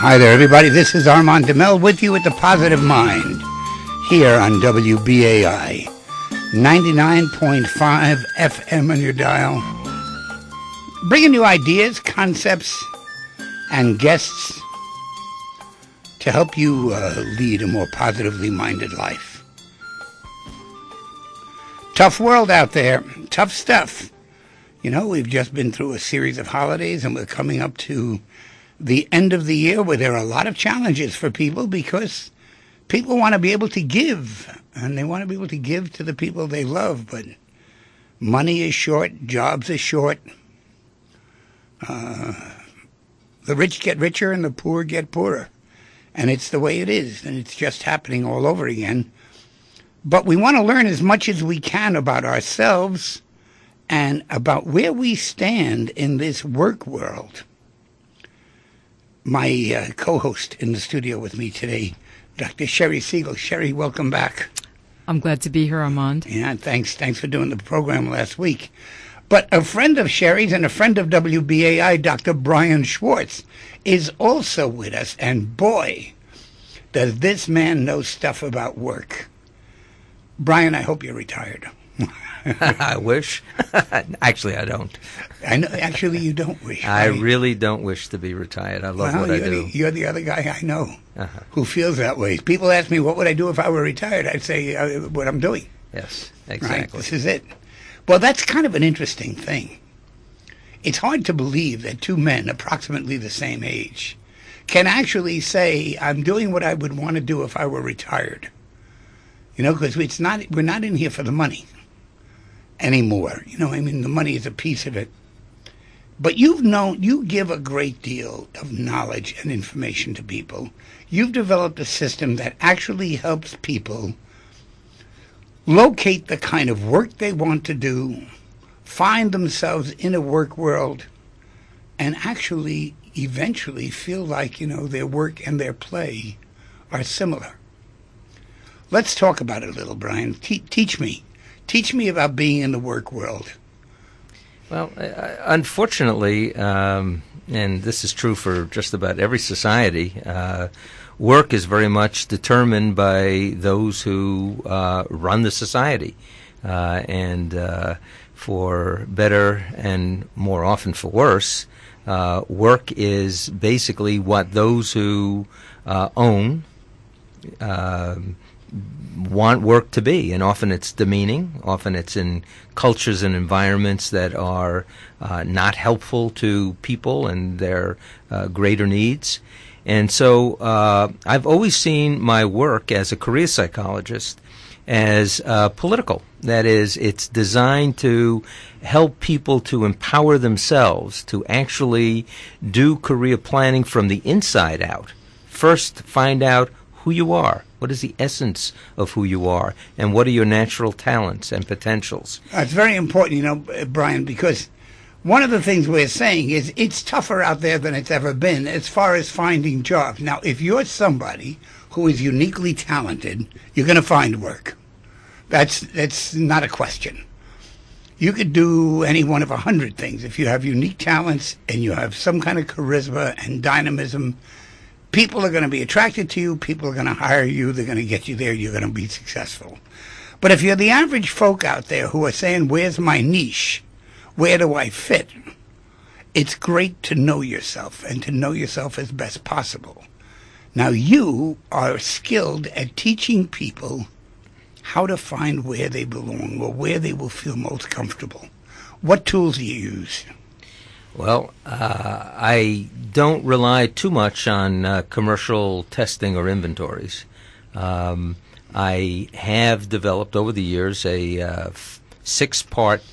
Hi there, everybody. This is Armand DeMel with you at The Positive Mind here on WBAI 99.5 FM on your dial. Bringing you ideas, concepts, and guests to help you lead a more positively minded life. Tough world out there. Tough stuff. You know, we've just been through a series of holidays and we're coming up to the end of the year where there are a lot of challenges for people because people want to be able to give, and they want to be able to give to the people they love, but money is short, jobs are short. The rich get richer and the poor get poorer. And it's the way it is, and it's just happening all over again. But we want to learn as much as we can about ourselves and about where we stand in this work world. My co-host in the studio with me today, Dr. Sherry Siegel. Sherry, welcome back. I'm glad to be here, Armand. Yeah, thanks for doing the program last week. But a friend of Sherry's and a friend of WBAI, Dr. Brian Schwartz, is also with us. And boy, does this man know stuff about work. Brian, I hope you're retired. I wish. Actually, I don't. I know. Actually, you don't wish. I really don't wish to be retired. I love what I do. You're the other guy I know who feels that way. People ask me, what would I do if I were retired? I'd say what I'm doing. Yes, exactly. Right? This is it. Well, that's kind of an interesting thing. It's hard to believe that two men approximately the same age can actually say, I'm doing what I would want to do if I were retired. You know, because we're not in here for the money anymore. You know, I mean, the money is a piece of it. But you give a great deal of knowledge and information to people. You've developed a system that actually helps people locate the kind of work they want to do, find themselves in a work world, and actually eventually feel like, you know, their work and their play are similar. Let's talk about it a little, Brian. Teach me. Teach me about being in the work world. Well, unfortunately, and this is true for just about every society, work is very much determined by those who run the society. And for better and more often for worse, work is basically what those who own want work to be, and often it's demeaning. Often it's in cultures and environments that are not helpful to people and their greater needs. And so I've always seen my work as a career psychologist as political. That is, it's designed to help people to empower themselves to actually do career planning from the inside out. First, find out who you are. What is the essence of who you are? And what are your natural talents and potentials? It's very important, you know, Brian, because one of the things we're saying is it's tougher out there than it's ever been as far as finding jobs. Now, if you're somebody who is uniquely talented, you're going to find work. That's not a question. You could do any one of 100 things. If you have unique talents and you have some kind of charisma and dynamism, people are going to be attracted to you. People are going to hire you. They're going to get you there. You're going to be successful. But if you're the average folk out there who are saying, where's my niche? Where do I fit? It's great to know yourself and to know yourself as best possible. Now, you are skilled at teaching people how to find where they belong or where they will feel most comfortable. What tools do you use? Well, I don't rely too much on commercial testing or inventories. I have developed over the years a 6-part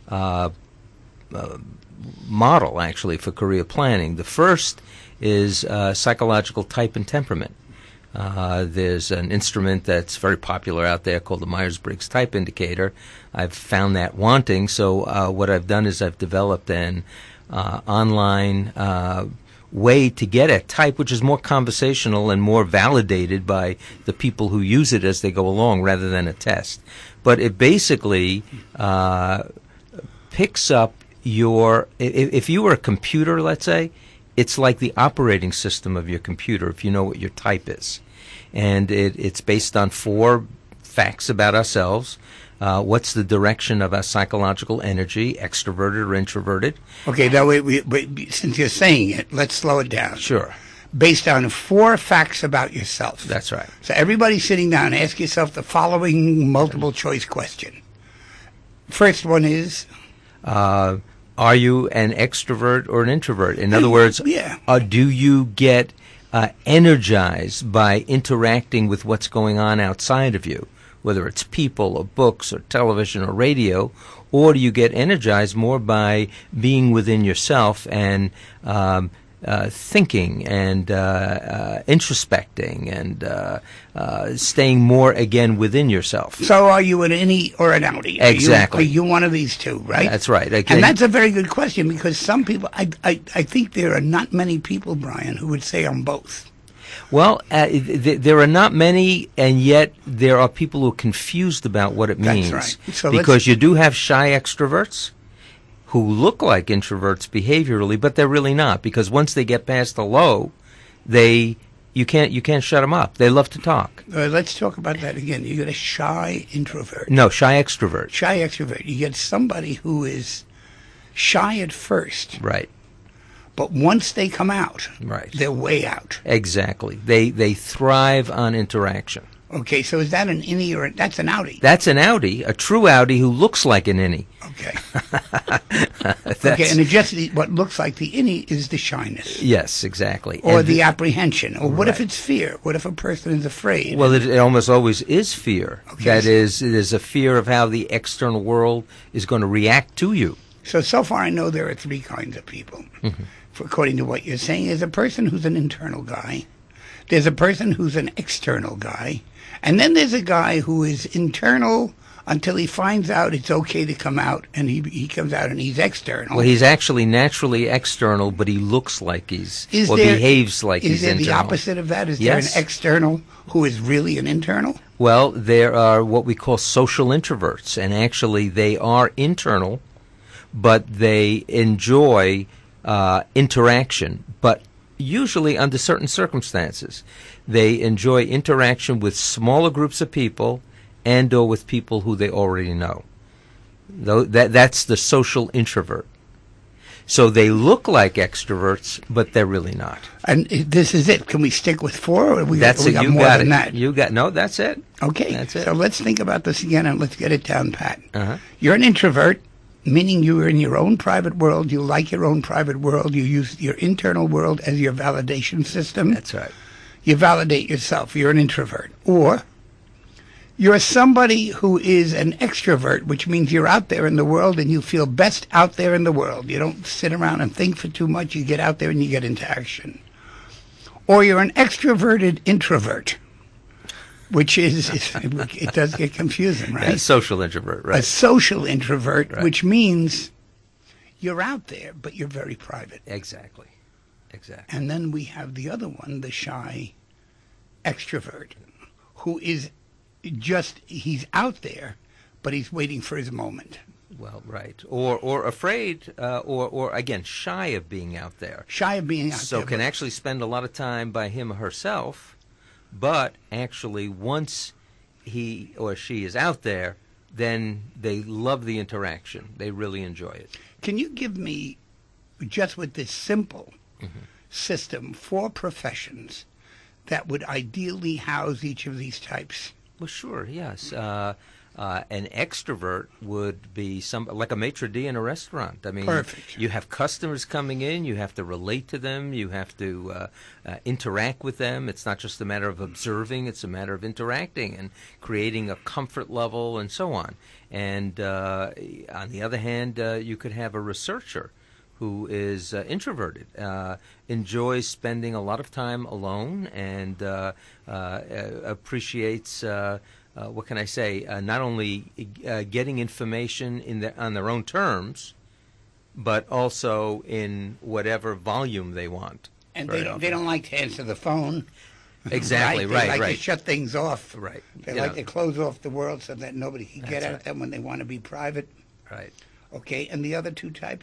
model, actually, for career planning. The first is psychological type and temperament. There's an instrument that's very popular out there called the Myers-Briggs Type Indicator. I've found that wanting, so what I've done is I've developed an online way to get a type which is more conversational and more validated by the people who use it as they go along rather than a test. But it basically picks up your, if you were a computer, let's say, it's like the operating system of your computer, if you know what your type is. And it's based on 4 facts about ourselves. What's the direction of our psychological energy, extroverted or introverted? Okay, now wait, since you're saying it, let's slow it down. Sure. Based on 4 facts about yourself. That's right. So everybody sitting down, ask yourself the following multiple choice question. First one is, Are you an extrovert or an introvert? In other words, yeah. Do you get energized by interacting with what's going on outside of you, whether it's people or books or television or radio, or do you get energized more by being within yourself and thinking and introspecting and staying more again within yourself? So are you an innie or an outie? Exactly. Are you one of these two, right? That's right. And that's a very good question, because some people, I think there are not many people, Brian, who would say I'm both. Well, there are not many, and yet there are people who are confused about what it means. That's right. So because you do have shy extroverts who look like introverts behaviorally, but they're really not. Because once they get past the low, you can't shut them up. They love to talk. Let's talk about that again. You get a shy introvert. No, shy extrovert. Shy extrovert. You get somebody who is shy at first. Right. But once they come out, right, they're way out. Exactly. They thrive on interaction. Okay, so is that an innie or that's an outie? That's an outie, a true outie who looks like an innie. Okay. Okay, and just what looks like the innie is the shyness. Yes, exactly. Or the apprehension. Or what right. if it's fear? What if a person is afraid? Well, it almost always is fear. Okay. That is, it is a fear of how the external world is going to react to you. So far I know there are 3 kinds of people. Mm-hmm. According to what you're saying, there's a person who's an internal guy. There's a person who's an external guy. And then there's a guy who is internal until he finds out it's okay to come out, and he comes out and he's external. Well, he's actually naturally external, but he looks like behaves like he's internal. Is there the opposite of that? Is yes. there an external who is really an internal? Well, there are what we call social introverts, and actually they are internal, but they enjoy interaction, but usually under certain circumstances. They enjoy interaction with smaller groups of people and or with people who they already know. That's the social introvert. So they look like extroverts, but they're really not. And this is it. Can we stick with 4, or we got you more got than it. that? You got no. That's it. Okay. That's it. So let's think about this again, and let's get it down pat. Uh-huh. You're an introvert, meaning you are in your own private world. You like your own private world. You use your internal world as your validation system. That's right. You validate yourself. You're an introvert. Or you're somebody who is an extrovert, which means you're out there in the world and you feel best out there in the world. You don't sit around and think for too much. You get out there and you get into action. Or you're an extroverted introvert, which is, it does get confusing, right? A social introvert, right? A social introvert, right. Which means you're out there, but you're very private. Exactly. And then we have the other one, the shy extrovert, who is he's out there, but he's waiting for his moment. Well, right. Or afraid, or again, shy of being out there. Shy of being out there. So can actually spend a lot of time by him or herself, but actually once he or she is out there, then they love the interaction. They really enjoy it. Can you give me, just with this simple system, 4 professions that would ideally house each of these types? Well, sure, yes. An extrovert would be like a maitre d' in a restaurant. I mean, perfect. You have customers coming in. You have to relate to them. You have to interact with them. It's not just a matter of observing. It's a matter of interacting and creating a comfort level and so on. And on the other hand, you could have a researcher who is introverted, enjoys spending a lot of time alone, and appreciates, what can I say, not only getting information on their own terms, but also in whatever volume they want. And they don't like to answer the phone. Exactly, right. They like to shut things off. Right. They like to close off the world so that nobody can get at them when they want to be private. Right. Okay, and the other 2 types?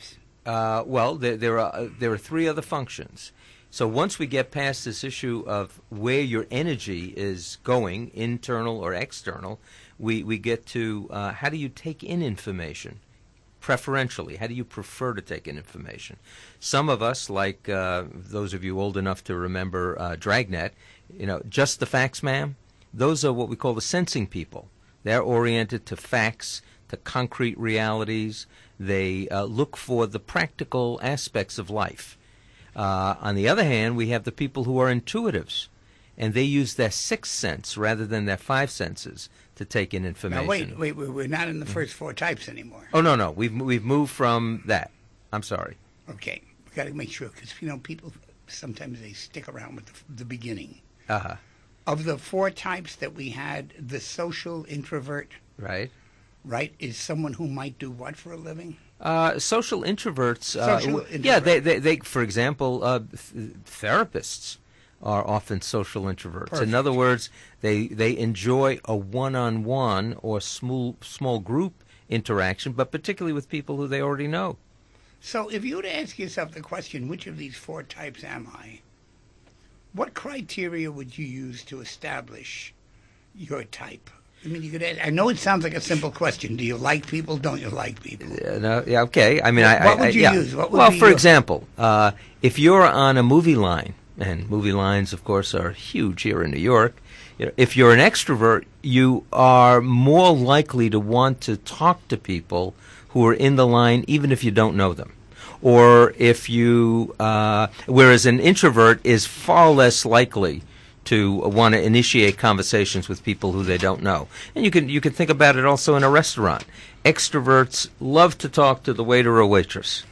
Well, there are three other functions. So once we get past this issue of where your energy is going, internal or external, we get to how do you take in information? Preferentially, how do you prefer to take in information? Some of us, like those of you old enough to remember Dragnet, just the facts, ma'am, those are what we call the sensing people. They're oriented to facts, to concrete realities. They look for the practical aspects of life. On the other hand, we have the people who are intuitives, and they use their sixth sense rather than their five senses to take in information. Now, wait, we're not in the first four types anymore. Oh, no, we've moved from that. I'm sorry. Okay, we got to make sure, because, people, sometimes they stick around with the beginning. Uh-huh. Of the four types that we had, the social introvert, right, is someone who might do what for a living? Social introverts. Introvert. Yeah, they for example, therapists are often social introverts. Perfect. In other words, they enjoy a one-on-one or small group interaction, but particularly with people who they already know. So if you were to ask yourself the question, which of these four types am I? What criteria would you use to establish your type? I mean, you could ask, I know it sounds like a simple question. Do you like people? Don't you like people? Okay. I mean, what would you use? What would well, be for your... example, if you're on a movie line, and movie lines, of course, are huge here in New York, if you're an extrovert, you are more likely to want to talk to people who are in the line, even if you don't know them. Or if you, whereas an introvert is far less likely to want to initiate conversations with people who they don't know. And you can think about it also in a restaurant. Extroverts love to talk to the waiter or waitress,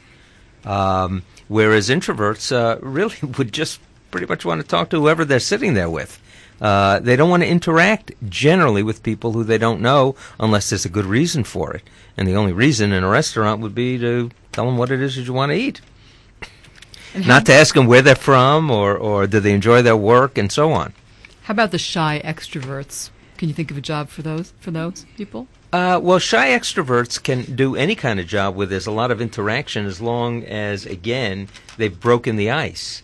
whereas introverts really would just pretty much want to talk to whoever they're sitting there with. They don't want to interact generally with people who they don't know unless there's a good reason for it. And the only reason in a restaurant would be to tell them what it is that you want to eat. Not to ask them where they're from or do they enjoy their work and so on. How about the shy extroverts? Can you think of a job for those people? Well, shy extroverts can do any kind of job where there's a lot of interaction as long as, again, they've broken the ice.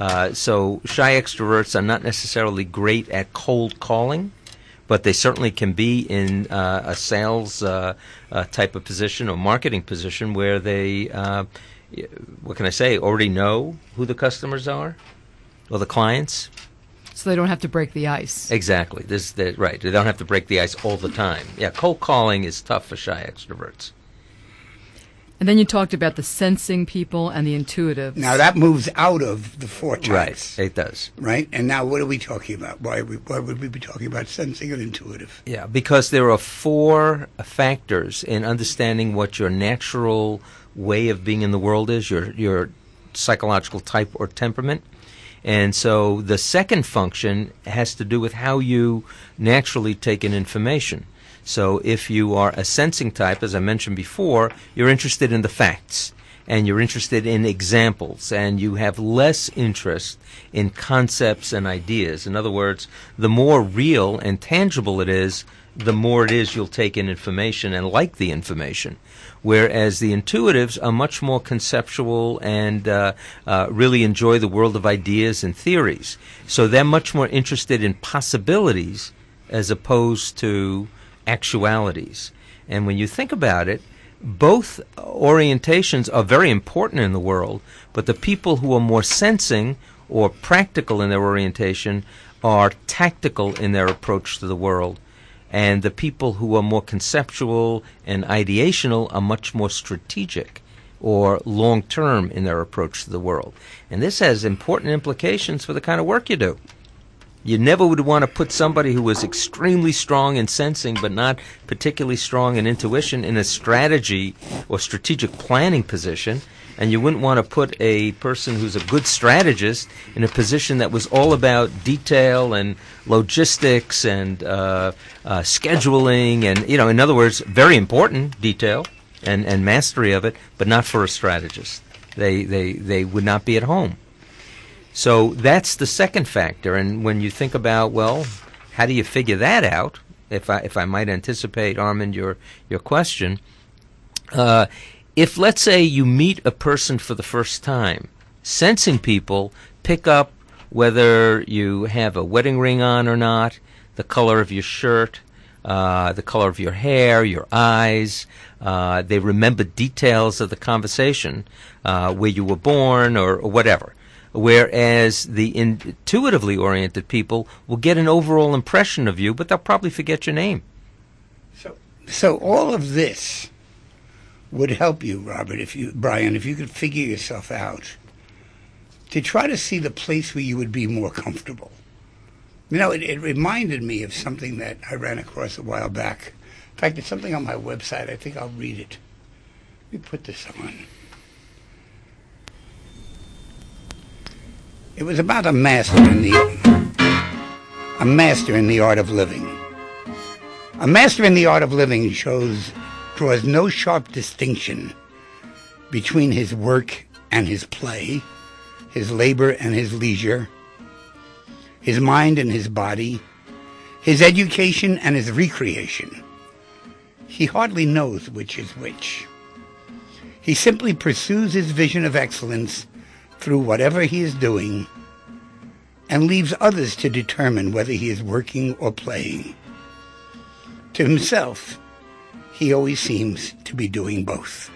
So shy extroverts are not necessarily great at cold calling, but they certainly can be in a sales type of position or marketing position where they, what can I say, already know who the customers are or the clients. So they don't have to break the ice. Exactly. Right. They don't have to break the ice all the time. Yeah, cold calling is tough for shy extroverts. And then you talked about the sensing people and the intuitive. Now that moves out of the four types. Right, it does. Right? And now what are we talking about? Why would we be talking about sensing and intuitive? Yeah, because there are four factors in understanding what your natural way of being in the world is, your psychological type or temperament. And so the second function has to do with how you naturally take in information. So if you are a sensing type, as I mentioned before, you're interested in the facts and you're interested in examples and you have less interest in concepts and ideas. In other words, the more real and tangible it is, the more it is you'll take in information and like the information. Whereas the intuitives are much more conceptual and really enjoy the world of ideas and theories. So they're much more interested in possibilities as opposed to actualities. And when you think about it, both orientations are very important in the world, but the people who are more sensing or practical in their orientation are tactical in their approach to the world. And the people who are more conceptual and ideational are much more strategic or long-term in their approach to the world. And this has important implications for the kind of work you do. You never would want to put somebody who was extremely strong in sensing but not particularly strong in intuition in a strategy or strategic planning position, and you wouldn't want to put a person who's a good strategist in a position that was all about detail and logistics and scheduling and, in other words, very important detail and mastery of it, but not for a strategist. They would not be at home. So that's the second factor. And when you think about, well, how do you figure that out? If I might anticipate, Armand, your question, if, let's say, you meet a person for the first time, sensing people pick up whether you have a wedding ring on or not, the color of your shirt, the color of your hair, your eyes. They remember details of the conversation, where you were born or whatever. Whereas the intuitively oriented people will get an overall impression of you, but they'll probably forget your name. So all of this would help you, Brian, if you could figure yourself out, to try to see the place where you would be more comfortable. You know, it reminded me of something that I ran across a while back. In fact, it's something on my website. I think I'll read it. Let me put this on. It was about a master in the art of living. A master in the art of living draws no sharp distinction between his work and his play, his labor and his leisure, his mind and his body, his education and his recreation. He hardly knows which is which. He simply pursues his vision of excellence through whatever he is doing and leaves others to determine whether he is working or playing. To himself, he always seems to be doing both.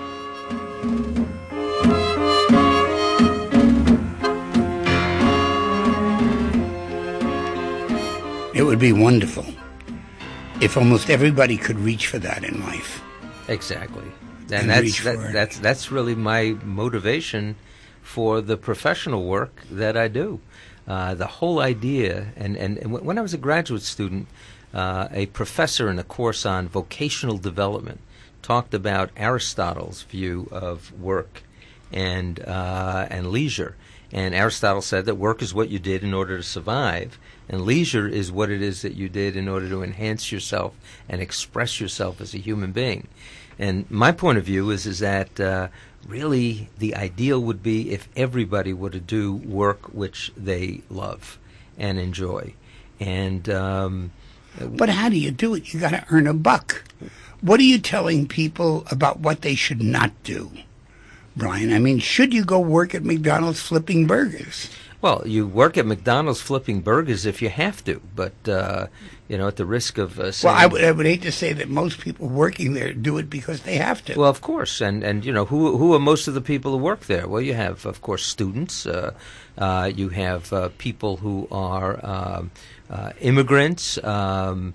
It would be wonderful if almost everybody could reach for that in life. Exactly. And that's really my motivation for the professional work that I do. The whole idea, and when I was a graduate student, a professor in a course on vocational development talked about Aristotle's view of work and leisure. And Aristotle said that work is what you did in order to survive, and leisure is what it is that you did in order to enhance yourself and express yourself as a human being. And my point of view is that really the ideal would be if everybody were to do work which they love and enjoy. And but how do you do it? You got to earn a buck. What are you telling people about what they should not do, Brian? I mean, should you go work at McDonald's flipping burgers? Well, you work at McDonald's flipping burgers if you have to, but at the risk of saying... Well, I would hate to say that most people working there do it because they have to. Well, of course, and who are most of the people who work there? Well, you have, of course, students. You have people who are immigrants, and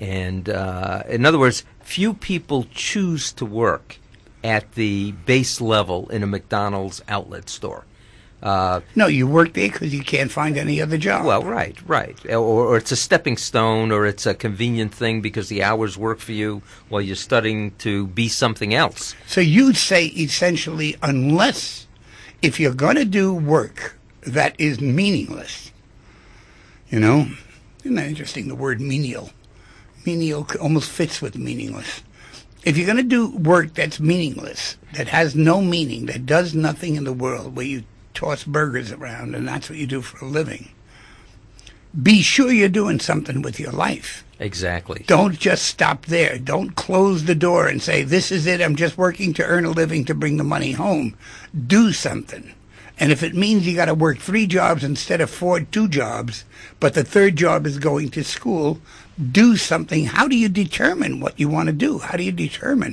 in other words, few people choose to work at the base level in a McDonald's outlet store. No, you work there because you can't find any other job. Well, right. Or it's a stepping stone, or it's a convenient thing because the hours work for you while you're studying to be something else. So you'd say essentially, if you're going to do work that is meaningless, isn't that interesting, the word menial? Menial almost fits with meaningless. If you're going to do work that's meaningless, that has no meaning, that does nothing in the world, where you toss burgers around and that's what you do for a living, be sure you're doing something with your life. Exactly. Don't just stop there. Don't close the door and say, this is it, I'm just working to earn a living to bring the money home. Do something. And if it means you got to work 3 jobs instead of 2 jobs, but the 3rd job is going to school, do something. How do you determine what you want to do? How do you determine?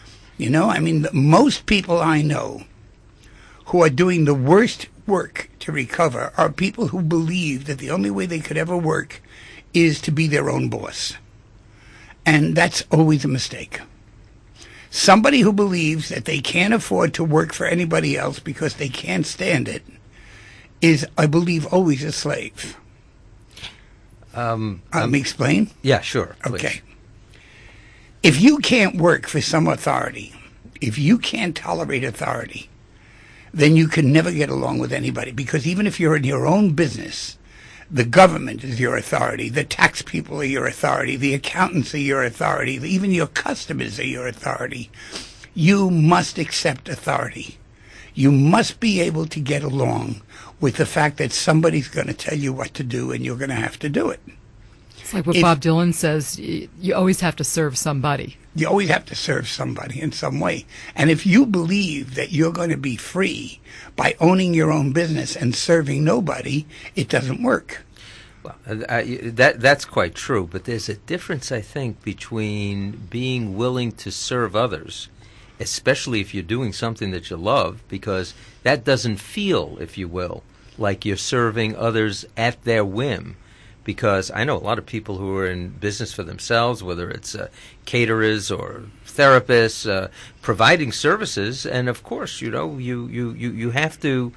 Most people I know who are doing the worst work to recover are people who believe that the only way they could ever work is to be their own boss. And that's always a mistake. Somebody who believes that they can't afford to work for anybody else because they can't stand it is, I believe, always a slave. Let me explain? Yeah, sure. Please. Okay. If you can't work for some authority, if you can't tolerate authority, then you can never get along with anybody, because even if you're in your own business, the government is your authority, the tax people are your authority, the accountants are your authority, even your customers are your authority. You must accept authority. You must be able to get along with the fact that somebody's going to tell you what to do and you're going to have to do it. It's like what If- Bob Dylan says, you always have to serve somebody. You always have to serve somebody in some way. And if you believe that you're going to be free by owning your own business and serving nobody, it doesn't work. Well, that's quite true, but there's a difference, I think, between being willing to serve others, especially if you're doing something that you love, because that doesn't feel, if you will, like you're serving others at their whim. Because I know a lot of people who are in business for themselves, whether it's caterers or therapists, providing services, and of course, you know, you have to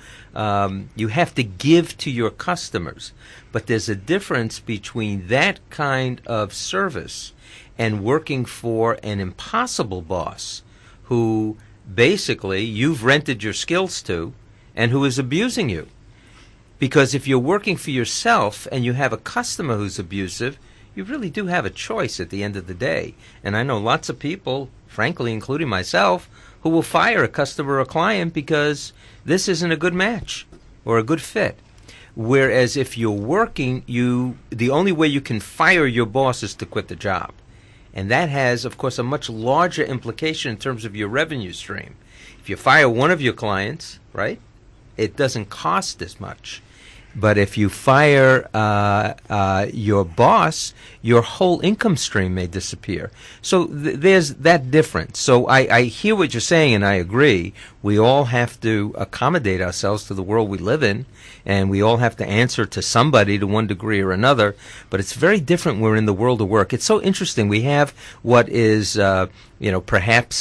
give to your customers. But there's a difference between that kind of service and working for an impossible boss who basically you've rented your skills to and who is abusing you. Because if you're working for yourself and you have a customer who's abusive, you really do have a choice at the end of the day. And I know lots of people, frankly, including myself, who will fire a customer or a client because this isn't a good match or a good fit. Whereas if you're working, the only way you can fire your boss is to quit the job. And that has, of course, a much larger implication in terms of your revenue stream. If you fire one of your clients, right, it doesn't cost as much. But if you fire your boss, your whole income stream may disappear. So there's that difference. So I hear what you're saying, and I agree. We all have to accommodate ourselves to the world we live in, and we all have to answer to somebody to one degree or another. But it's very different when we're in the world of work. It's so interesting. We have what is, perhaps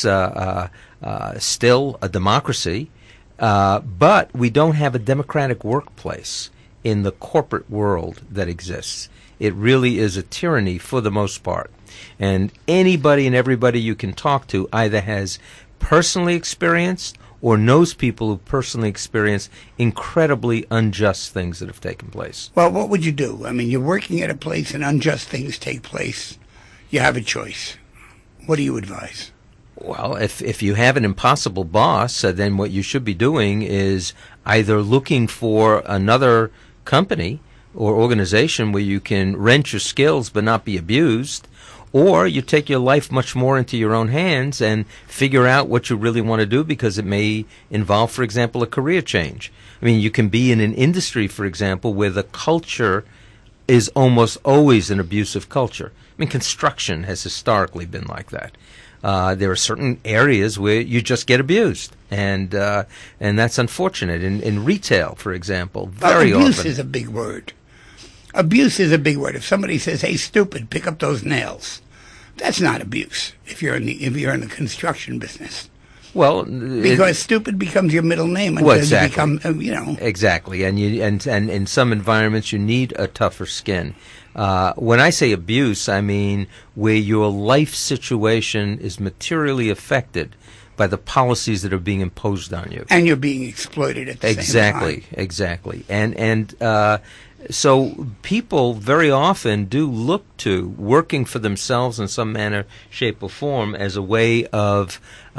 still a democracy, but we don't have a democratic workplace in the corporate world that exists. It really is a tyranny for the most part. And anybody and everybody you can talk to either has personally experienced or knows people who personally experienced incredibly unjust things that have taken place. Well, what would you do? I mean, you're working at a place and unjust things take place. You have a choice. What do you advise? Well, if you have an impossible boss, then what you should be doing is either looking for another company or organization where you can rent your skills but not be abused, or you take your life much more into your own hands and figure out what you really want to do, because it may involve, for example, a career change. I mean, you can be in an industry, for example, where the culture is almost always an abusive culture. I mean, construction has historically been like that. There are certain areas where you just get abused, and that's unfortunate. In retail, for example, very abuse often. is a big word. Abuse is a big word. If somebody says, "Hey, stupid, pick up those nails," that's not abuse. If you're in the construction business, well, because stupid becomes your middle name until well, exactly. you become, Exactly, and in some environments you need a tougher skin. When I say abuse, I mean where your life situation is materially affected by the policies that are being imposed on you, and you're being exploited at the same time. Exactly. And so people very often do look to working for themselves in some manner, shape, or form as a way of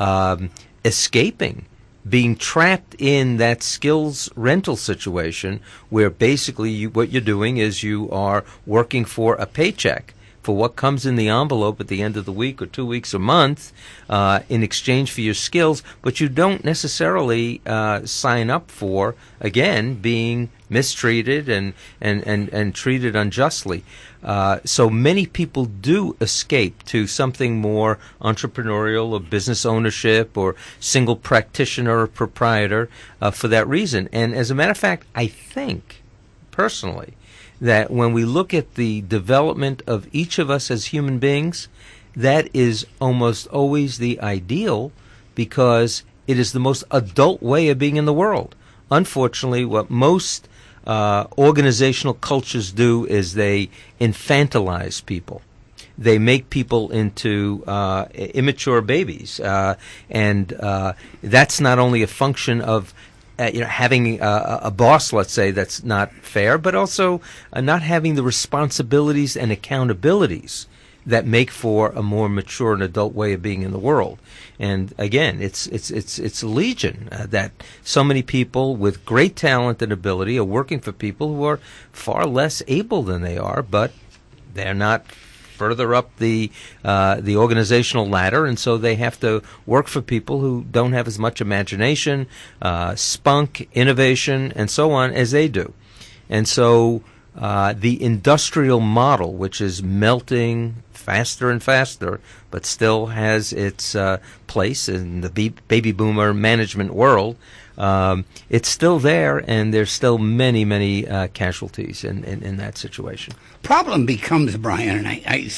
escaping being trapped in that skills rental situation, where basically what you're doing is you are working for a paycheck for what comes in the envelope at the end of the week or 2 weeks or month in exchange for your skills, but you don't necessarily sign up for, again, being mistreated and treated unjustly. So many people do escape to something more entrepreneurial or business ownership or single practitioner or proprietor for that reason. And as a matter of fact, I think, personally, that when we look at the development of each of us as human beings, that is almost always the ideal, because it is the most adult way of being in the world. Unfortunately, what most organizational cultures do is they infantilize people. They make people into immature babies, and that's not only a function of having a boss, let's say, that's not fair, but also not having the responsibilities and accountabilities that make for a more mature and adult way of being in the world. And again, it's legion that so many people with great talent and ability are working for people who are far less able than they are, but They're not further up the organizational ladder, and so they have to work for people who don't have as much imagination, spunk, innovation, and so on as they do. And so the industrial model, which is melting faster and faster, but still has its place in the baby boomer management world, it's still there, and there's still many, many casualties in that situation. Problem becomes, Brian, and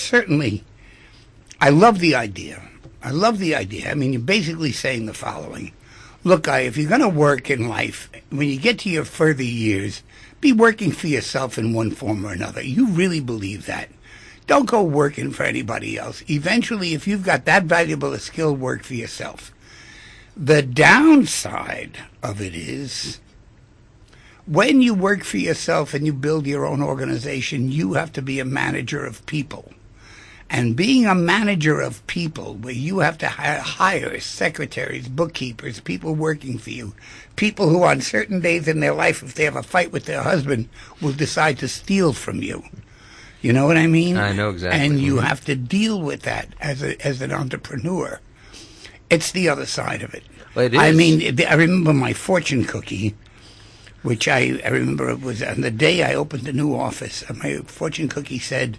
I love the idea. I love the idea. I mean, you're basically saying the following. Look, Guy, if you're going to work in life, when you get to your further years, be working for yourself in one form or another. You really believe that. Don't go working for anybody else. Eventually, if you've got that valuable a skill, work for yourself. The downside of it is, when you work for yourself and you build your own organization, you have to be a manager of people. And being a manager of people, where you have to hire secretaries, bookkeepers, people working for you, people who on certain days in their life, if they have a fight with their husband, will decide to steal from you. You know what I mean? I know exactly. And you have to deal with that as an entrepreneur. It's the other side of it. Well, it is. I mean, I remember my fortune cookie, which I remember it was on the day I opened the new office. My fortune cookie said,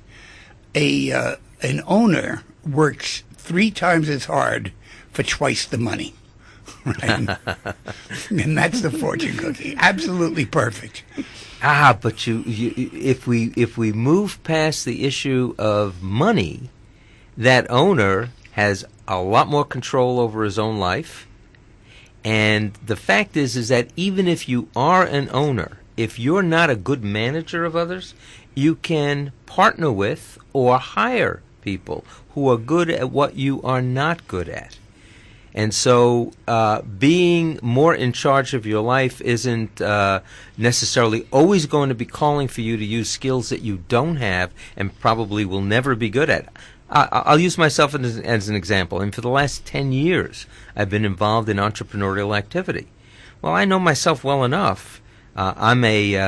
an owner works 3 times as hard for twice the money. Right? And that's the fortune cookie. Absolutely perfect. But if we move past the issue of money, that owner has a lot more control over his own life. And the fact is that even if you are an owner, if you're not a good manager of others, you can partner with or hire people who are good at what you are not good at. And so being more in charge of your life isn't necessarily always going to be calling for you to use skills that you don't have and probably will never be good at. I'll use myself as an example. And for the last 10 years, I've been involved in entrepreneurial activity. Well, I know myself well enough. I'm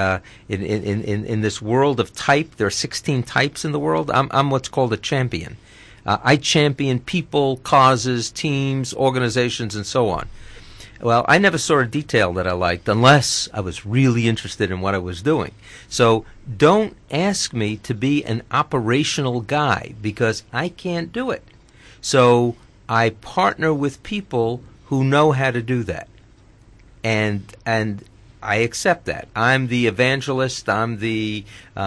in this world of type. There are 16 types in the world. I'm what's called a champion. I champion people, causes, teams, organizations, and so on. Well, I never saw a detail that I liked unless I was really interested in what I was doing. So don't ask me to be an operational guy because I can't do it. So I partner with people who know how to do that. And I accept that. I'm the evangelist. I'm the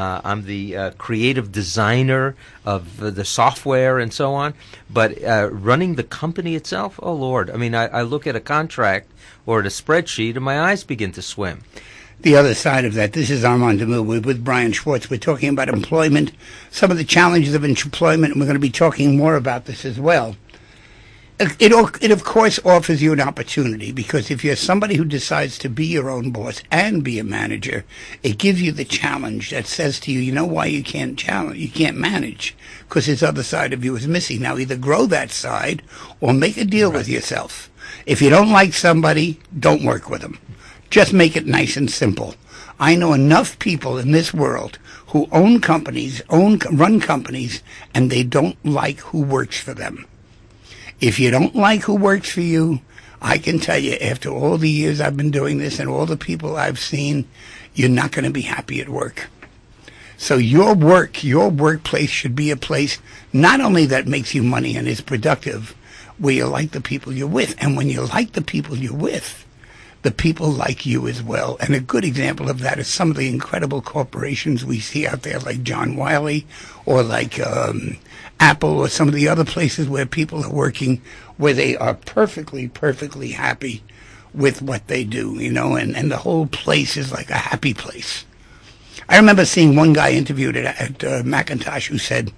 creative designer of the software and so on. But running the company itself, oh Lord! I mean, I look at a contract or at a spreadsheet, and my eyes begin to swim. The other side of that. This is Armand DeMille with Brian Schwartz. We're talking about employment, some of the challenges of employment, and we're going to be talking more about this as well. It of course offers you an opportunity, because if you're somebody who decides to be your own boss and be a manager, it gives you the challenge that says to you, you know why you can't manage? Because this other side of you is missing. Now either grow that side or make a deal with yourself. If you don't like somebody, don't work with them. Just make it nice and simple. I know enough people in this world who own companies, run companies, and they don't like who works for them. If you don't like who works for you, I can tell you, after all the years I've been doing this and all the people I've seen, you're not going to be happy at work. So your workplace should be a place not only that makes you money and is productive, where you like the people you're with. And when you like the people you're with, the people like you as well. And a good example of that is some of the incredible corporations we see out there, like John Wiley or like Apple, or some of the other places where people are working, where they are perfectly, perfectly happy with what they do, you know, and the whole place is like a happy place. I remember seeing one guy interviewed at Macintosh who said,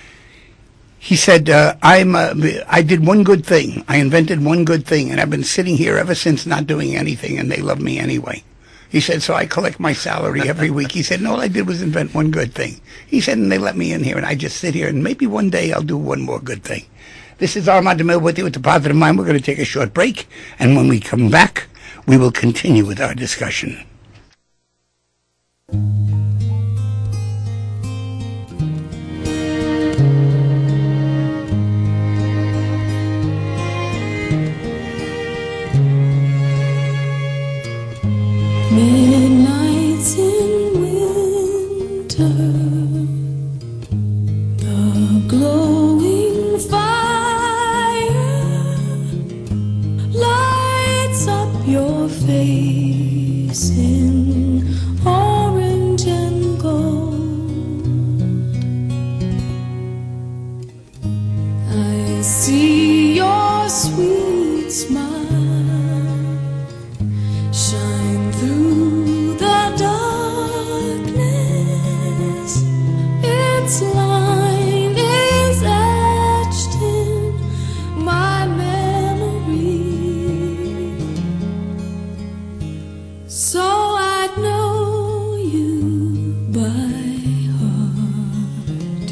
I did one good thing. I invented one good thing, and I've been sitting here ever since not doing anything, and they love me anyway. He said, so I collect my salary every week. He said, and all I did was invent one good thing. He said, and they let me in here, and I just sit here, and maybe one day I'll do one more good thing. This is Armand DeMille with you with The Positive Mind. We're going to take a short break, and when we come back, we will continue with our discussion. Midnights in winter, the glowing fire lights up your face in orange and gold. I see your sweet smile shine through the darkness. Its line is etched in my memory, so I know you by heart.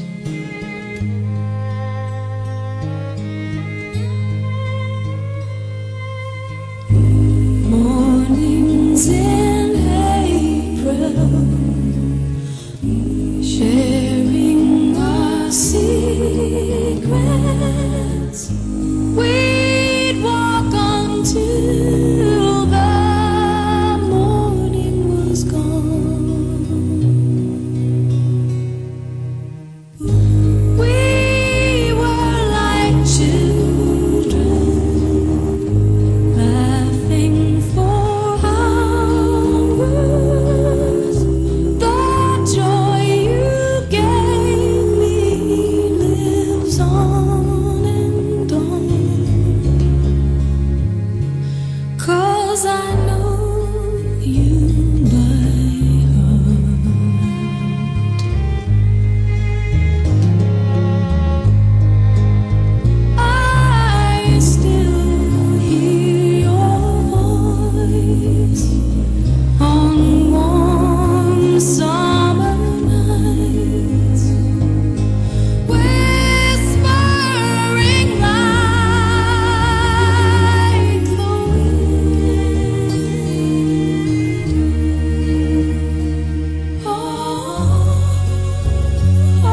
Mornings in April, sharing our secrets, we'd walk until the morning was gone. We were like children, laughing for hours. The joy you gave me lives on and on, 'cause I know you by heart. I still hear your voice on warm summer nights, whispering like the wind. Oh, oh,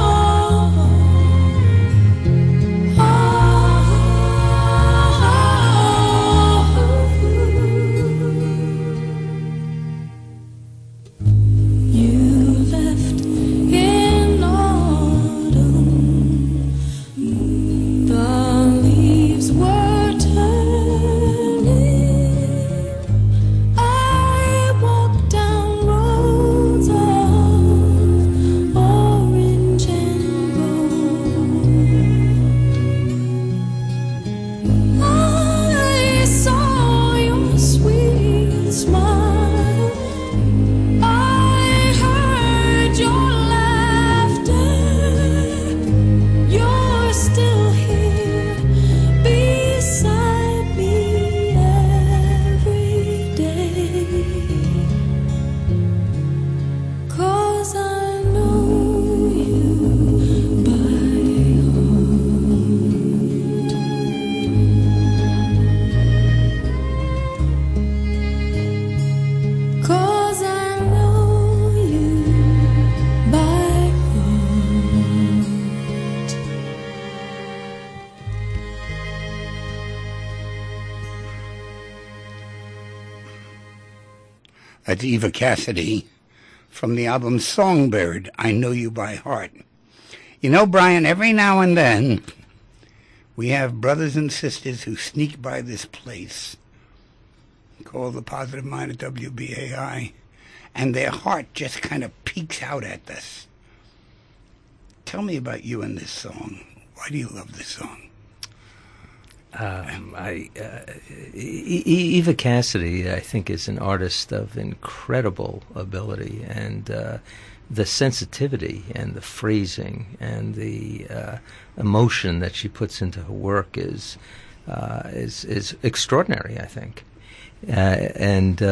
you left in autumn, the leaves were turning. I walked down roads of orange and gold. I saw your sweet smile, I heard your laughter. You're still here beside me every day, 'cause I know you by heart. 'Cause I know you by heart. That's Eva Cassidy from the album Songbird, I Know You by Heart. You know, Brian, every now and then we have brothers and sisters who sneak by this place called the Positive Mind at WBAI, and their heart just kind of peeks out at us. Tell me about you and this song. Why do you love this song? Eva Cassidy, I think, is an artist of incredible ability, and the sensitivity and the phrasing and the emotion that she puts into her work is extraordinary, I think, and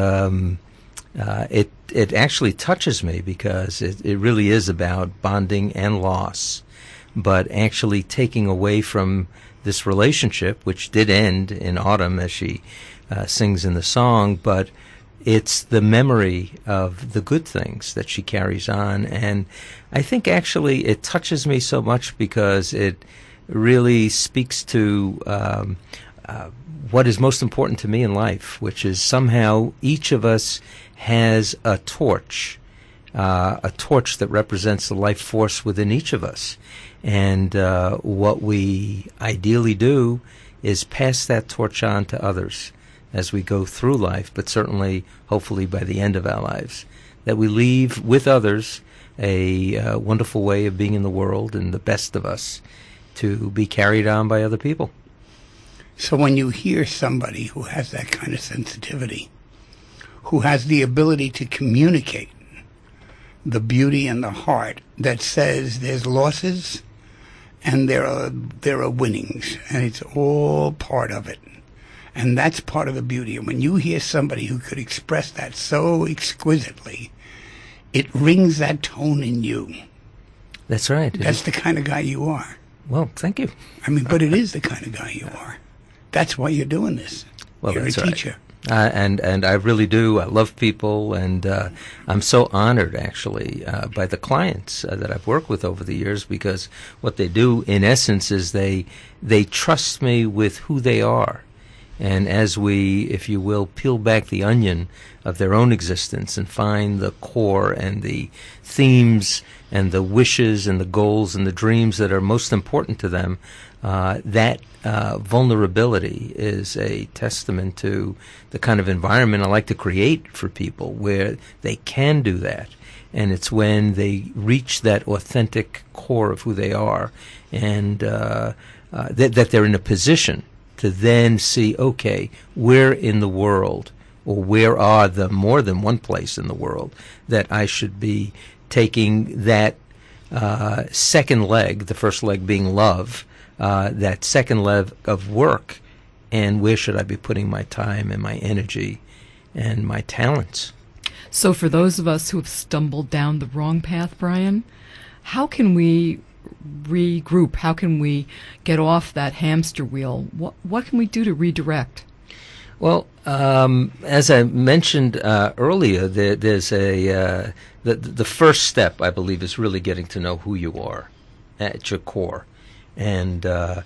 it actually touches me because it really is about bonding and loss, but actually taking away from this relationship, which did end in autumn, as she sings in the song, but it's the memory of the good things that she carries on. And I think actually it touches me so much because it really speaks to what is most important to me in life, which is somehow each of us has a torch that represents the life force within each of us. And what we ideally do is pass that torch on to others as we go through life, but certainly, hopefully, by the end of our lives, that we leave with others a wonderful way of being in the world and the best of us to be carried on by other people. So when you hear somebody who has that kind of sensitivity, who has the ability to communicate the beauty and the heart that says there's losses and there are winnings, and it's all part of it. And that's part of the beauty. And when you hear somebody who could express that so exquisitely, it rings that tone in you. That's right. That's the kind of guy you are. Well, thank you. I mean, but it is the kind of guy you are. That's why you're doing this. Well, you're a that's teacher. Right. And I really do. I love people, and I'm so honored, actually, by the clients that I've worked with over the years, because what they do, in essence, is they trust me with who they are. And as we, if you will, peel back the onion of their own existence and find the core and the themes and the wishes and the goals and the dreams that are most important to them, that vulnerability is a testament to the kind of environment I like to create for people where they can do that. And it's when they reach that authentic core of who they are and that they're in a position to then see, okay, where in the world, or where are the more than one place in the world that I should be taking that second leg, the first leg being love, that second leg of work, and where should I be putting my time and my energy and my talents? So for those of us who have stumbled down the wrong path, Brian, how can we regroup? How can we get off that hamster wheel? What can we do to redirect? Well, as I mentioned earlier, there's the first step, I believe, is really getting to know who you are at your core. And the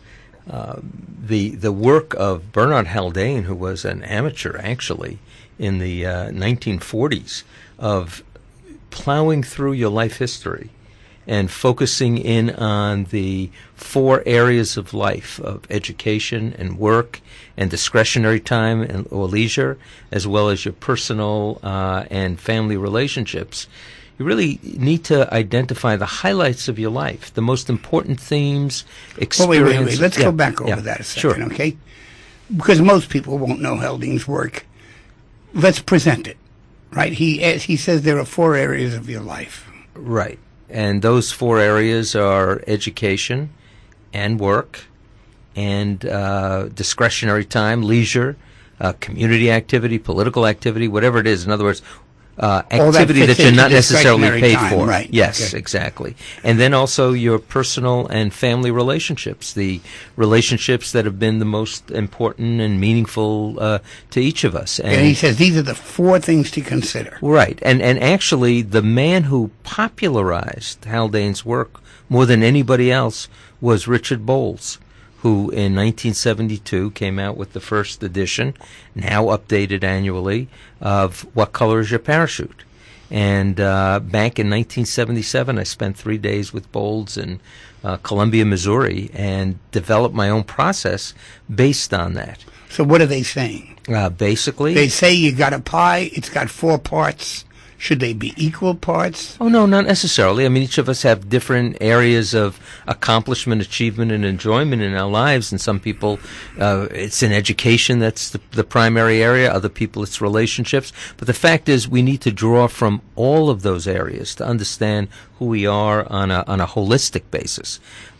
work of Bernard Haldane, who was an amateur, actually, in the 1940s, of plowing through your life history and focusing in on the 4 areas of life of education and work and discretionary time or leisure, as well as your personal and family relationships. You really need to identify the highlights of your life, the most important themes, experiences. Wait. Let's go back over that a second, okay? Because most people won't know Haldane's work. Let's present it, right? He says there are 4 areas of your life. Right. And those 4 areas are education and work and discretionary time, leisure, community activity, political activity, whatever it is. In other words, activity that you're not necessarily paid for. Right. Yes, okay. Exactly. And then also your personal and family relationships, the relationships that have been the most important and meaningful to each of us. And he says these are the 4 things to consider. Right. And actually, the man who popularized Haldane's work more than anybody else was Richard Bowles, who in 1972 came out with the first edition, now updated annually, of What Color is Your Parachute? And back in 1977, I spent 3 days with Bowles in Columbia, Missouri, and developed my own process based on that. So what are they saying? Basically, they say you got a pie, it's got 4 parts. Should they be equal parts? Oh, no, not necessarily. I mean, each of us have different areas of accomplishment, achievement, and enjoyment in our lives. And some people, it's in education that's the primary area. Other people, it's relationships. But the fact is, we need to draw from all of those areas to understand who we are on a holistic basis.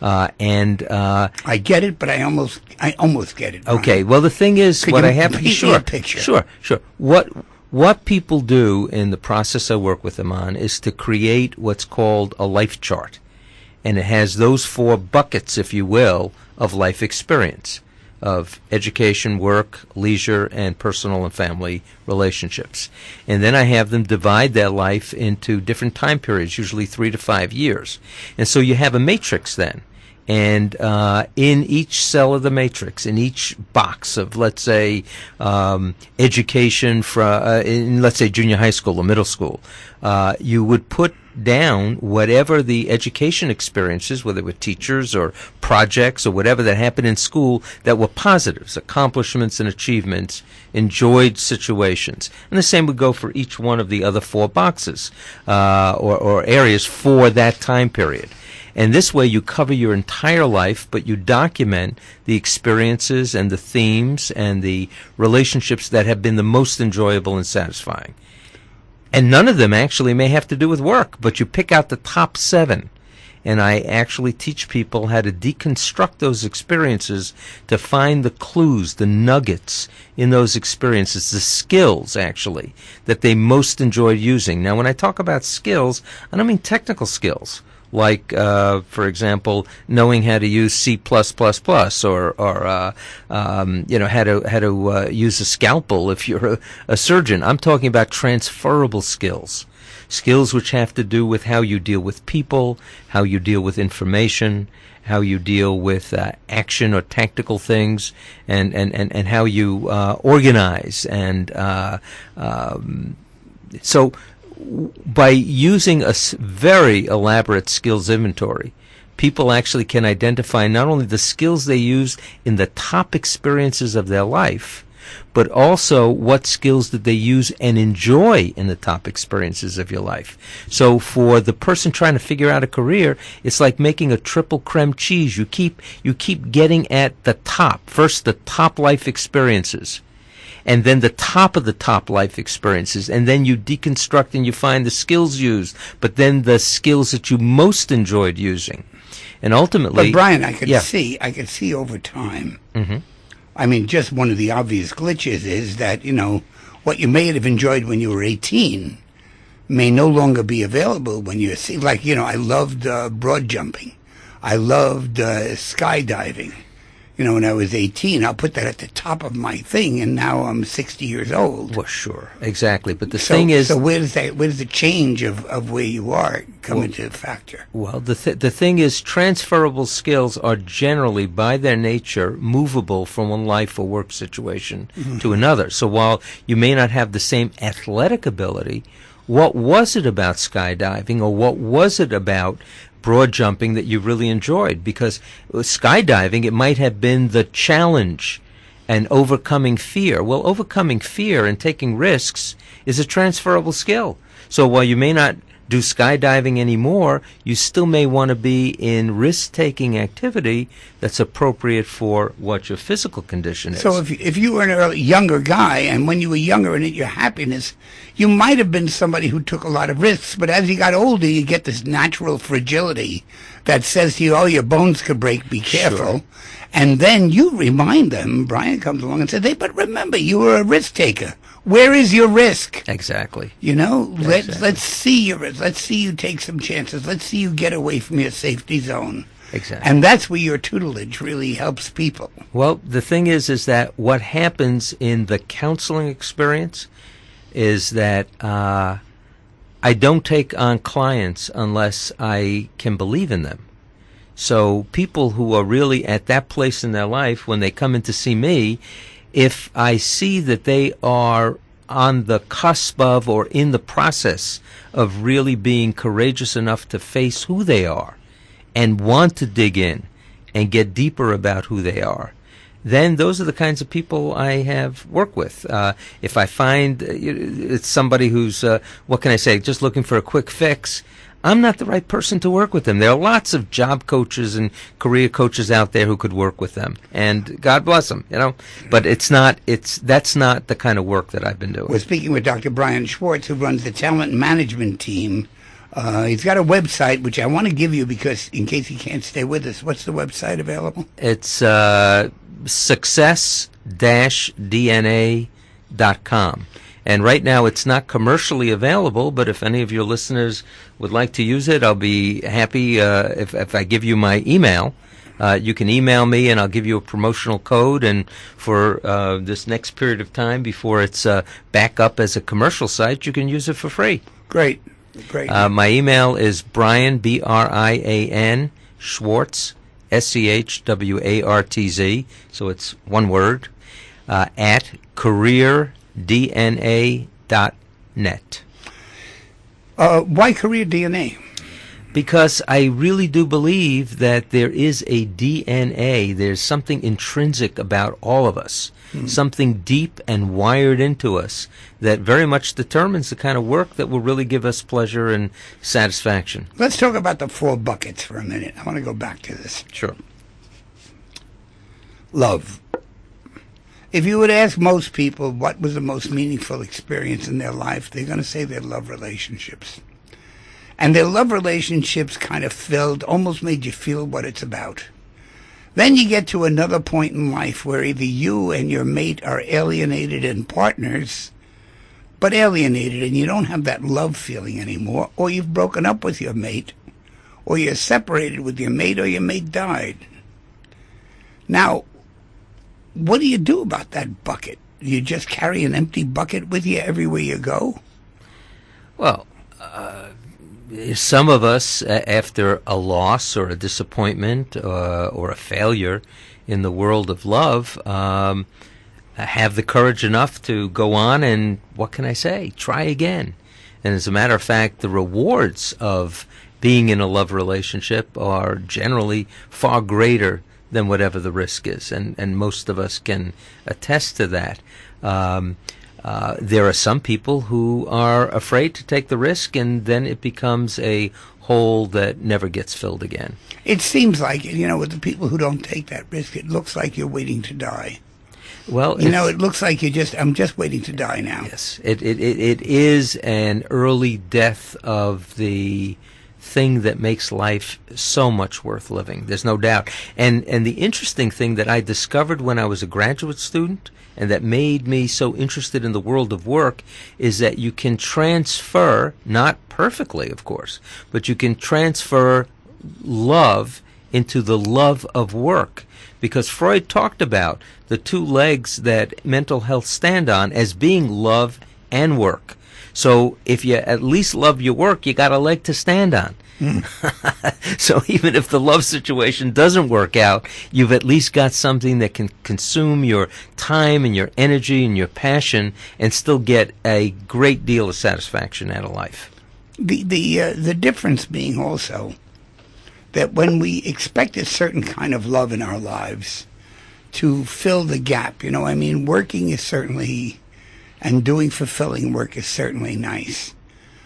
I get it, but I almost get it. Brian. Okay. Well, the thing is, Could what you I have paint me sure, a picture? Sure. What people do in the process I work with them on is to create what's called a life chart. And it has those 4 buckets, if you will, of life experience, of education, work, leisure, and personal and family relationships. And then I have them divide their life into different time periods, usually 3 to 5 years. And so you have a matrix then. And in each cell of the matrix, in each box of, let's say, education in, let's say, junior high school or middle school, you would put down whatever the education experiences, whether with teachers or projects or whatever that happened in school that were positives, accomplishments and achievements, enjoyed situations. And the same would go for each one of the other 4 boxes or areas for that time period. And this way you cover your entire life, but you document the experiences and the themes and the relationships that have been the most enjoyable and satisfying. And none of them actually may have to do with work, but you pick out the top 7. And I actually teach people how to deconstruct those experiences to find the clues, the nuggets in those experiences, the skills, actually, that they most enjoyed using. Now, when I talk about skills, I don't mean technical skills, like, for example, knowing how to use C++, or how to use a scalpel if you're a surgeon. I'm talking about transferable skills, skills which have to do with how you deal with people, how you deal with information, how you deal with action or tactical things, and how you organize. And so by using a very elaborate skills inventory, people actually can identify not only the skills they use in the top experiences of their life, but also what skills did they use and enjoy in the top experiences of your life. So for the person trying to figure out a career, it's like making a triple creme cheese. You keep getting at the top. First, the top life experiences, and then the top of the top life experiences, and then you deconstruct and you find the skills used, but then the skills that you most enjoyed using. And ultimately... But Brian, I could see over time. Mm-hmm. I mean, just one of the obvious glitches is that, what you may have enjoyed when you were 18 may no longer be available when you're... Like, I loved broad jumping. I loved skydiving. When I was 18, I'll put that at the top of my thing, and now I'm 60 years old. Well, sure, exactly. But the thing is... So where does the change of where you are come into factor? Well, the thing is, transferable skills are generally, by their nature, movable from one life or work situation to another. So while you may not have the same athletic ability, what was it about skydiving, or what was it about broad jumping that you really enjoyed? Because skydiving, it might have been the challenge and overcoming fear. Well, overcoming fear and taking risks is a transferable skill. So while you may not do skydiving anymore, you still may want to be in risk-taking activity that's appropriate for what your physical condition is. So if you were a younger guy, and when you were younger and at your happiness, you might have been somebody who took a lot of risks, but as you got older, you get this natural fragility that says to you, oh, your bones could break, be careful. Sure. And then you remind them, Brian comes along and says, hey, but remember, you were a risk taker. Where is your risk? Exactly. Let's see your risk. Let's see you take some chances. Let's see you get away from your safety zone. Exactly. And that's where your tutelage really helps people. Well, the thing is that what happens in the counseling experience is that I don't take on clients unless I can believe in them. So people who are really at that place in their life, when they come in to see me, if I see that they are on the cusp of or in the process of really being courageous enough to face who they are and want to dig in and get deeper about who they are, then those are the kinds of people I have worked with. If I find it's somebody who's, what can I say, just looking for a quick fix, I'm not the right person to work with them. There are lots of job coaches and career coaches out there who could work with them, and God bless them, But that's not the kind of work that I've been doing. We're speaking with Dr. Brian Schwartz, who runs the talent management team. He's got a website, which I want to give you because in case he can't stay with us. What's the website available? It's success-dna.com. And right now it's not commercially available, but if any of your listeners would like to use it, I'll be happy if I give you my email. You can email me and I'll give you a promotional code, and for this next period of time before it's back up as a commercial site, you can use it for free. Great. My email is Brian, Brian, Schwartz, SCHWARTZ, so it's one word, at careerdna.net. Why Career DNA? Because I really do believe that there is a DNA, there's something intrinsic about all of us, something deep and wired into us that very much determines the kind of work that will really give us pleasure and satisfaction. Let's talk about the 4 buckets for a minute. I want to go back to this. Sure. Love. If you would ask most people what was the most meaningful experience in their life, they're going to say their love relationships. And their love relationships kind of almost made you feel what it's about. Then you get to another point in life where either you and your mate are alienated and partners, but alienated and you don't have that love feeling anymore, or you've broken up with your mate, or you're separated with your mate, or your mate died. Now, what do you do about that bucket? You just carry an empty bucket with you everywhere you go? Well, some of us, after a loss or a disappointment or a failure in the world of love, have the courage enough to go on and, what can I say, try again. And as a matter of fact, the rewards of being in a love relationship are generally far greater than whatever the risk is, and most of us can attest to that. There are some people who are afraid to take the risk, and then it becomes a hole that never gets filled again. It seems like, with the people who don't take that risk, it looks like you're waiting to die. Well, it looks like I'm just waiting to die now. Yes, it is an early death of the thing that makes life so much worth living. There's no doubt. And the interesting thing that I discovered when I was a graduate student, and that made me so interested in the world of work, is that you can transfer, not perfectly, of course, but you can transfer love into the love of work. Because Freud talked about the 2 legs that mental health stand on as being love and work. So if you at least love your work, you got a leg to stand on. So even if the love situation doesn't work out, you've at least got something that can consume your time and your energy and your passion and still get a great deal of satisfaction out of life. The difference being also that when we expect a certain kind of love in our lives to fill the gap, working is certainly, and doing fulfilling work is certainly nice.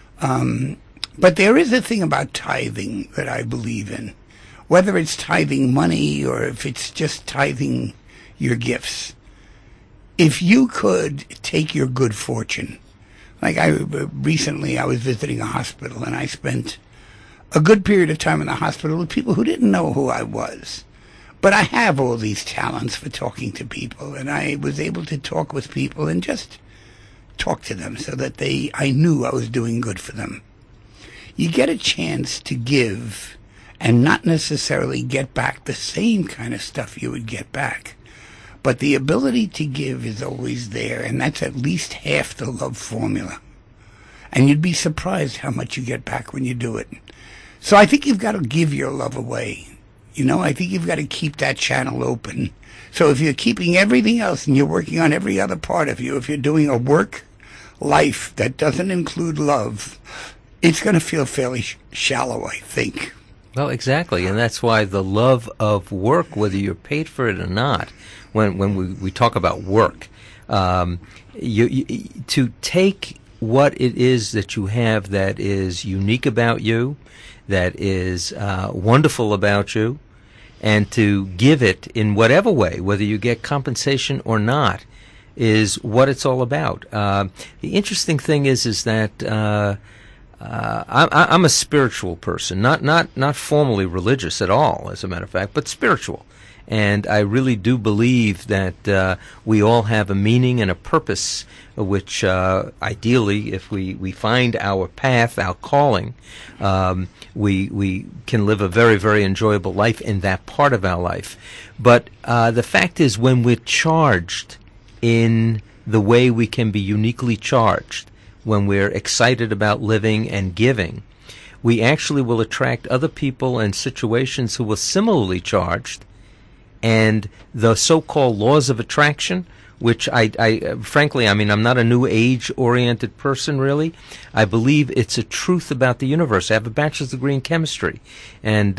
But there is a thing about tithing that I believe in, whether it's tithing money or if it's just tithing your gifts. If you could take your good fortune, like recently I was visiting a hospital and I spent a good period of time in the hospital with people who didn't know who I was. But I have all these talents for talking to people, and I was able to talk with people and just talk to them so that I knew I was doing good for them. You get a chance to give and not necessarily get back the same kind of stuff you would get back. But the ability to give is always there, and that's at least half the love formula. And you'd be surprised how much you get back when you do it. So I think you've got to give your love away. I think you've got to keep that channel open. So if you're keeping everything else and you're working on every other part of you, if you're doing a work life that doesn't include love, it's going to feel fairly shallow, I think. Well, exactly, and that's why the love of work, whether you're paid for it or not, when we talk about work, to take what it is that you have that is unique about you, that is wonderful about you, and to give it in whatever way, whether you get compensation or not, is what it's all about. The interesting thing is that I'm a spiritual person, not formally religious at all, as a matter of fact, but spiritual. And I really do believe that we all have a meaning and a purpose, which ideally, if we find our path, our calling, we can live a very, very enjoyable life in that part of our life. But the fact is, when we're charged in the way we can be uniquely charged, when we're excited about living and giving, we actually will attract other people and situations who are similarly charged. And the so-called laws of attraction, which I frankly, I mean, I'm not a new age-oriented person, really. I believe it's a truth about the universe. I have a bachelor's degree in chemistry. And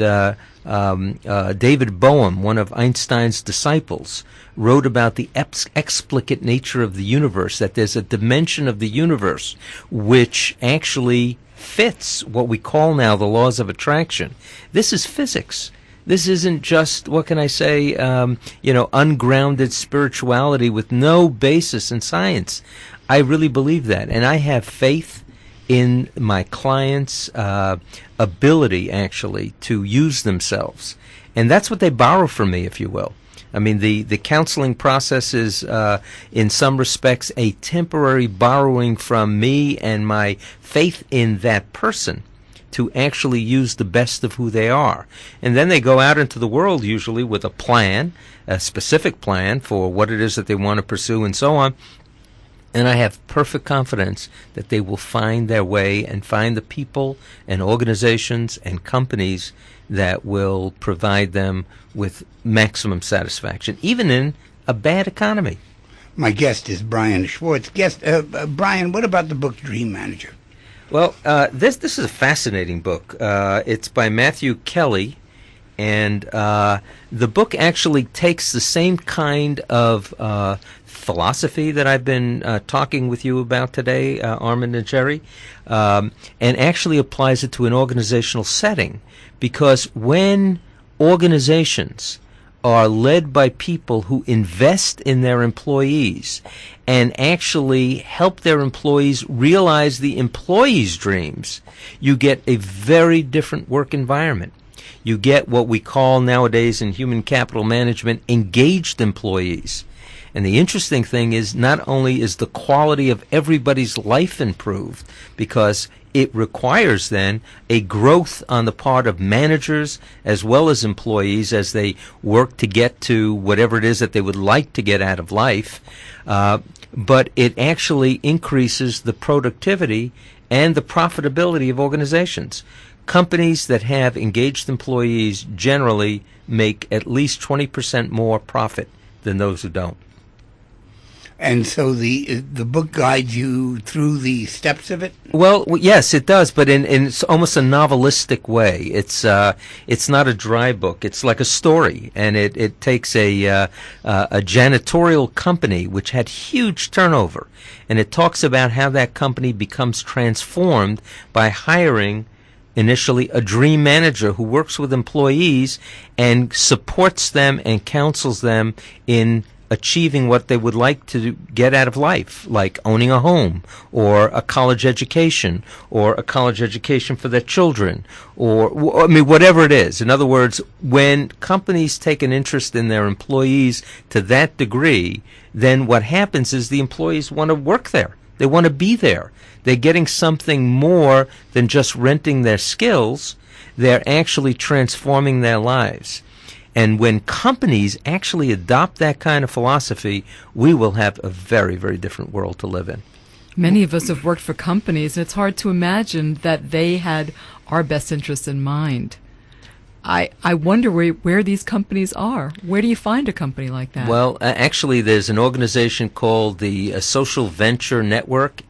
David Bohm, one of Einstein's disciples, wrote about the explicit nature of the universe, that there's a dimension of the universe which actually fits what we call now the laws of attraction. This is physics. This isn't just, what can I say, ungrounded spirituality with no basis in science. I really believe that. And I have faith in my clients' ability, actually, to use themselves. And that's what they borrow from me, if you will. I mean, the counseling process is, in some respects, a temporary borrowing from me and my faith in that person to actually use the best of who they are. And then they go out into the world usually with a plan, a specific plan for what it is that they want to pursue and so on. And I have perfect confidence that they will find their way and find the people and organizations and companies that will provide them with maximum satisfaction, even in a bad economy. My guest is Brian Schwartz. Brian, what about the book Dream Manager? Well, this is a fascinating book. It's by Matthew Kelly, and the book actually takes the same kind of philosophy that I've been talking with you about today, Armand and Jerry, and actually applies it to an organizational setting. Because when organizations are led by people who invest in their employees and actually help their employees realize the employees' dreams, you get a very different work environment. You get what we call nowadays in human capital management engaged employees. And the interesting thing is, not only is the quality of everybody's life improved, because it requires then a growth on the part of managers as well as employees as they work to get to whatever it is that they would like to get out of life, but it actually increases the productivity and the profitability of organizations. Companies that have engaged employees generally make at least 20% more profit than those who don't. And so the book guides you through the steps of it? Well, yes, it does, but in almost a novelistic way. It's not a dry book. It's like a story, and it takes a janitorial company which had huge turnover, and it talks about how that company becomes transformed by hiring initially a dream manager who works with employees and supports them and counsels them in achieving what they would like to get out of life, like owning a home, or a college education, or a college education for their children, or I mean, whatever it is. In other words, when companies take an interest in their employees to that degree, then what happens is the employees want to work there. They want to be there. They're getting something more than just renting their skills. They're actually transforming their lives. And when companies actually adopt that kind of philosophy, we will have a very, very different world to live in. Many of us have worked for companies, and it's hard to imagine that they had our best interests in mind. I wonder where these companies are. Where do you find a company like that? Well, actually, there's an organization called the Social Venture Network,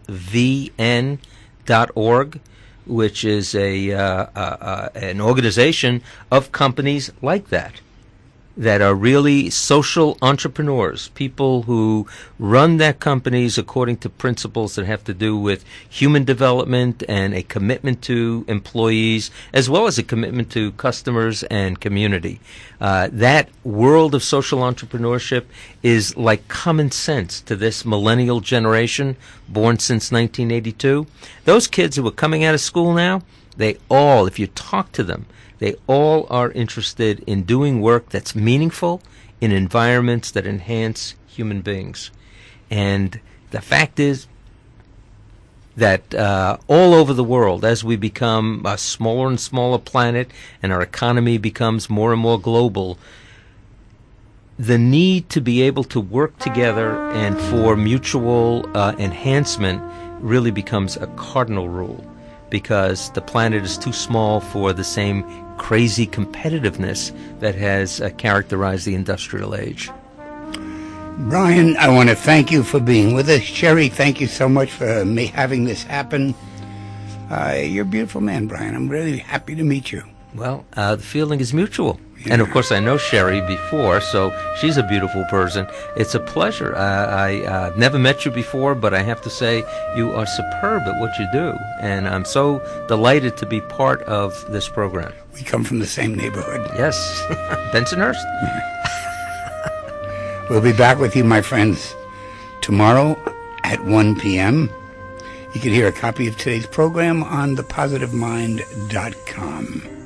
SVN.org, which is an organization of companies like that are really social entrepreneurs, people who run their companies according to principles that have to do with human development and a commitment to employees, as well as a commitment to customers and community. That world of social entrepreneurship is like common sense to this millennial generation born since 1982. Those kids who are coming out of school now, they all, if you talk to them, they all are interested in doing work that's meaningful in environments that enhance human beings. And the fact is that all over the world, as we become a smaller and smaller planet and our economy becomes more and more global, the need to be able to work together and for mutual enhancement really becomes a cardinal rule. because the planet is too small for the same crazy competitiveness that has characterized the industrial age. Brian, I want to thank you for being with us. Sherry, thank you so much for me having this happen. You're a beautiful man, Brian. I'm really happy to meet you. Well, the feeling is mutual. Yeah. And, of course, I know Sherry before, so she's a beautiful person. It's a pleasure. I've never met you before, but I have to say you are superb at what you do. And I'm so delighted to be part of this program. We come from the same neighborhood. Yes, Bensonhurst. We'll be back with you, my friends, tomorrow at 1 p.m. You can hear a copy of today's program on thepositivemind.com.